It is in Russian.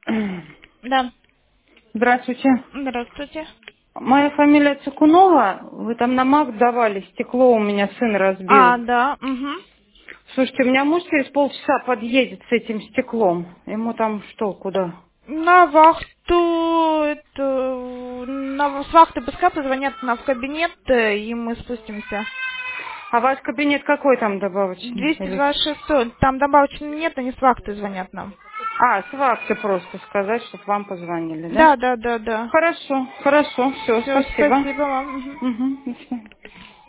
Да. Здравствуйте. Здравствуйте. Моя фамилия Цикунова. Вы там на МАК давали, стекло у меня сын разбил. А, да. Угу. Слушайте, у меня муж через полчаса подъедет с этим стеклом. Ему там что, куда? На вахту, с вахты пускай позвонят в кабинет, и мы спустимся. А ваш кабинет какой там добавочный? Или... 226, там добавочно нет, они с вахты звонят нам. А, с вахты просто сказать, чтобы вам позвонили, да? Да, да, да, да. Хорошо, хорошо, все, Все, спасибо. спасибо вам. Мгм. Угу, до свидания.